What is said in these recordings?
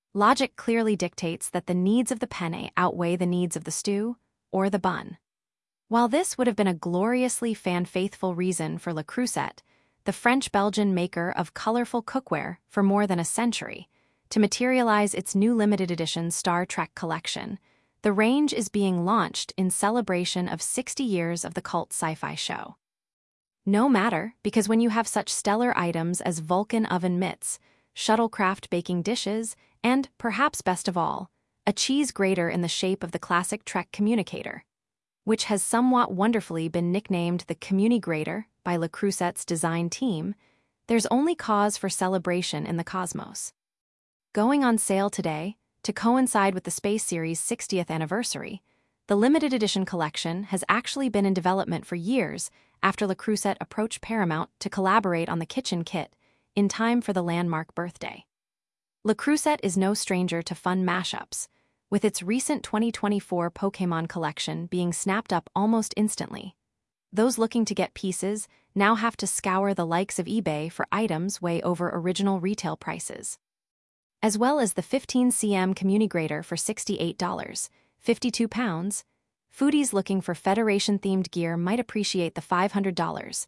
Logic clearly dictates that the needs of the penne outweigh the needs of the stew or the bun. While this would have been a gloriously fan-faithful reason for Le Creuset, the French-Belgian maker of colorful cookware for more than a century, to materialize its new limited edition Star Trek collection, the range is being launched in celebration of 60 years of the cult sci-fi show. No matter, because when you have such stellar items as Vulcan oven mitts, shuttlecraft baking dishes, and, perhaps best of all, a cheese grater in the shape of the classic Trek communicator, which has somewhat wonderfully been nicknamed the Communigrator by Le Creuset's design team, there's only cause for celebration in the cosmos. Going on sale today, to coincide with the Space Series' 60th anniversary, the limited edition collection has actually been in development for years after Le Creuset approached Paramount to collaborate on the kitchen kit in time for the landmark birthday. Le Creuset is no stranger to fun mashups, with its recent 2024 Pokémon collection being snapped up almost instantly. Those looking to get pieces now have to scour the likes of eBay for items way over original retail prices. As well as the 15 cm Communigrator for $68, 52 pounds, foodies looking for Federation-themed gear might appreciate the $500,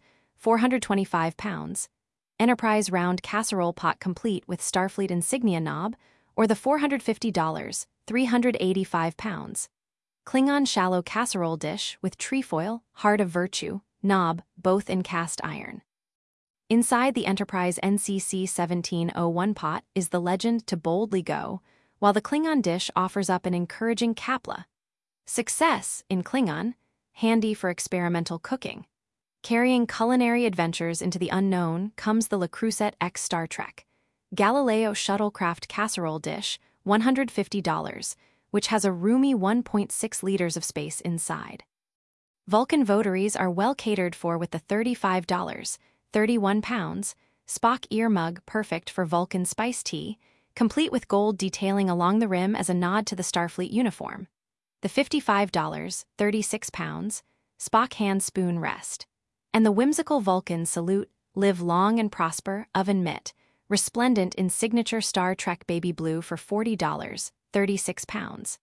425 pounds, Enterprise round casserole pot complete with Starfleet insignia knob, or the $450, 385 pounds, Klingon shallow casserole dish with trefoil, Heart of Virtue, knob, both in cast iron. Inside the Enterprise NCC 1701 pot is the legend to boldly go, while the Klingon dish offers up an encouraging Kapla. Success, in Klingon, handy for experimental cooking. Carrying culinary adventures into the unknown comes the Le Creuset X Star Trek Galileo Shuttlecraft Casserole Dish, $150, which has a roomy 1.6 liters of space inside. Vulcan votaries are well catered for with the $35, 31 pounds, Spock ear mug perfect for Vulcan spice tea, complete with gold detailing along the rim as a nod to the Starfleet uniform. The $55, 36 pounds, Spock hand spoon rest. And the whimsical Vulcan salute, live long and prosper, oven mitt, resplendent in signature Star Trek baby blue for $40, 36 pounds.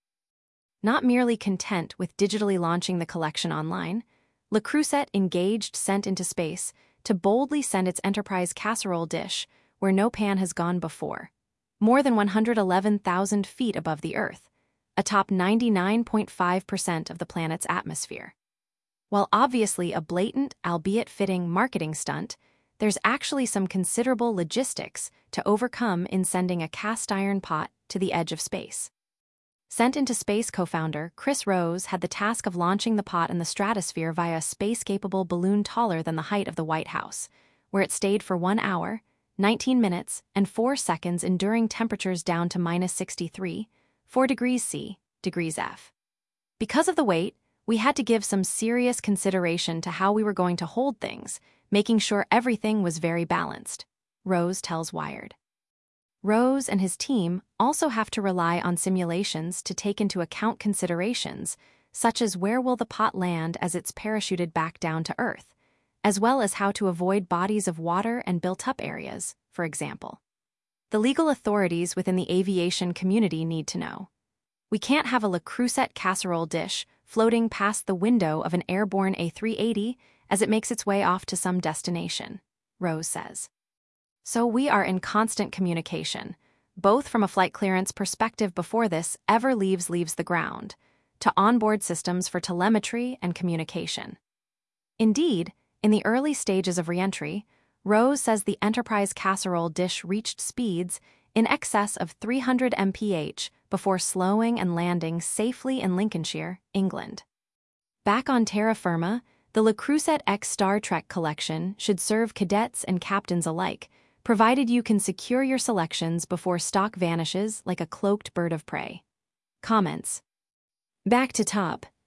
Not merely content with digitally launching the collection online, Le Creuset engaged Sent into Space to boldly send its Enterprise casserole dish where no pan has gone before, more than 111,000 feet above the Earth, atop 99.5% of the planet's atmosphere. While obviously a blatant, albeit fitting, marketing stunt, there's actually some considerable logistics to overcome in sending a cast-iron pot to the edge of space. Sent into Space co-founder Chris Rose had the task of launching the pot in the stratosphere via a space-capable balloon taller than the height of the White House, where it stayed for 1 hour, 19 minutes, and 4 seconds, enduring temperatures down to -63, 4 degrees C, degrees F. Because of the weight, we had to give some serious consideration to how we were going to hold things, making sure everything was very balanced, Rose tells Wired. Rose and his team also have to rely on simulations to take into account considerations such as where will the pot land as it's parachuted back down to Earth, as well as how to avoid bodies of water and built-up areas, for example. The legal authorities within the aviation community need to know. We can't have a Le Creuset casserole dish floating past the window of an airborne A380 as it makes its way off to some destination, Rose says. So we are in constant communication, both from a flight clearance perspective before this ever leaves the ground, to onboard systems for telemetry and communication. Indeed, in the early stages of reentry, Rose says the Enterprise casserole dish reached speeds in excess of 300 mph before slowing and landing safely in Lincolnshire, England. Back on terra firma, the Le Creuset X Star Trek collection should serve cadets and captains alike, provided you can secure your selections before stock vanishes like a cloaked bird of prey. Comments. Back to top,